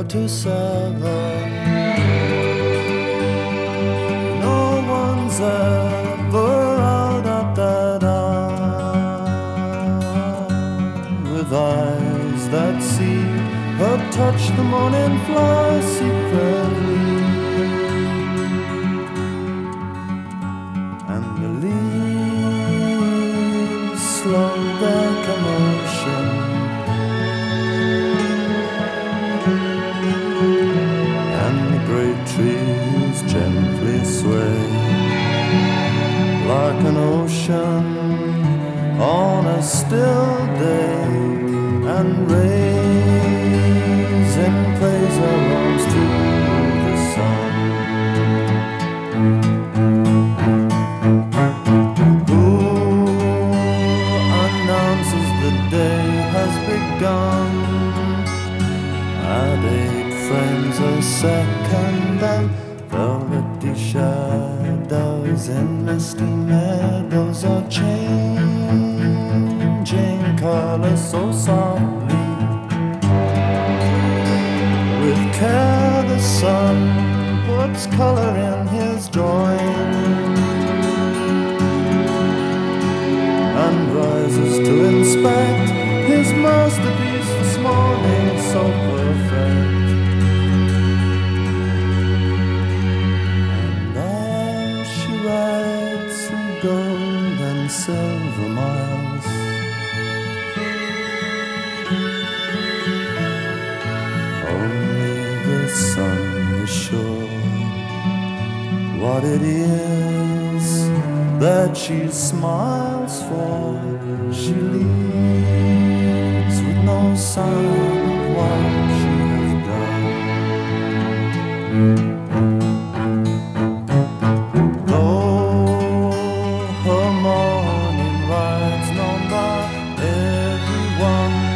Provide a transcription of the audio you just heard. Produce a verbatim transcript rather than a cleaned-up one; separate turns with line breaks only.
to seven. No one's ever out of that eye, with eyes that see her touch the morning flower secretly, and the leaves slow their commotion, and the great trees gently sway like an ocean on a still day, and raise in praise her arms to the sun. Who announces the day has begun at eight frames a second, and velvety shadows in misty meadows are changing color so softly. With care the sun puts color in his drawing, and rises to inspect his masterpiece this morning so perfect. And as she rides through gold and silver miles, only the sun is sure what it is that she smiles for. She leaves with no sign of what she has done. Though her morning ride's known by everyone,